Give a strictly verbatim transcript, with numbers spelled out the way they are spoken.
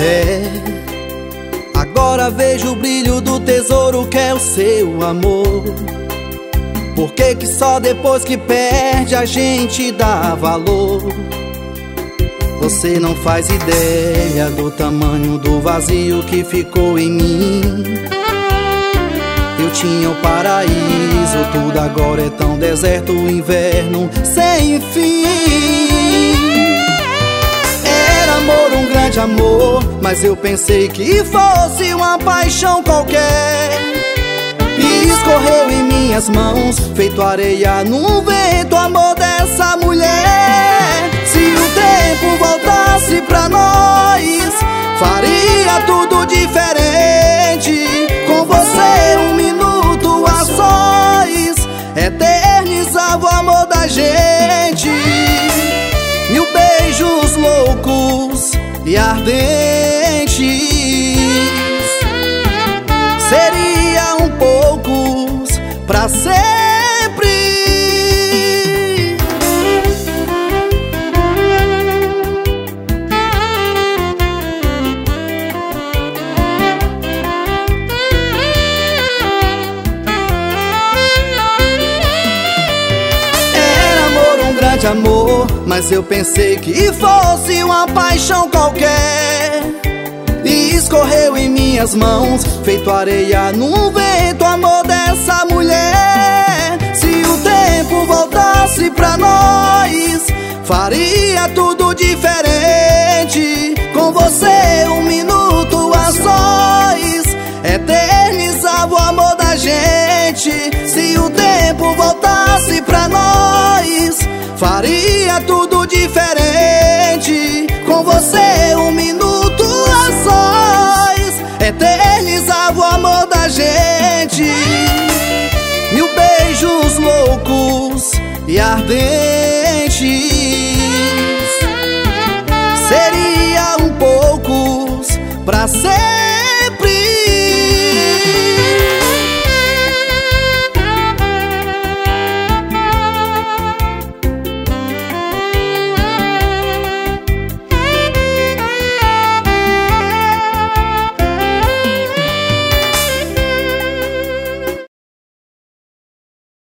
É, agora vejo o brilho do tesouro que é o seu amor. Por que que só depois que perde a gente dá valor? Você não faz ideia do tamanho do vazio que ficou em mim. Eu tinha o paraíso, tudo agora é tão deserto, o inverno sem fim. Era amor, um grande amor, mas eu pensei que fosse uma paixão qualquer. E escorreu em minhas mãos, feito areia num vento, o amor dessa mulher. Se o tempo voltasse pra nós, faria tudo diferente. Com você um minuto a sós, eternizava o amor da gente. Mil beijos loucos e ardentes, seriam poucos pra sempre. De amor, mas eu pensei que fosse uma paixão qualquer. E escorreu em minhas mãos, feito areia num vento, o amor dessa mulher. Se o tempo voltasse pra nós, faria tudo diferente. Com você um minuto a sós, eternizava o amor da gente. Se o tempo voltasse pra nós, faria tudo diferente. Com você um minuto a sós, eternizava o amor da gente. Mil beijos loucos e ardentes, seriam poucos pra sempre.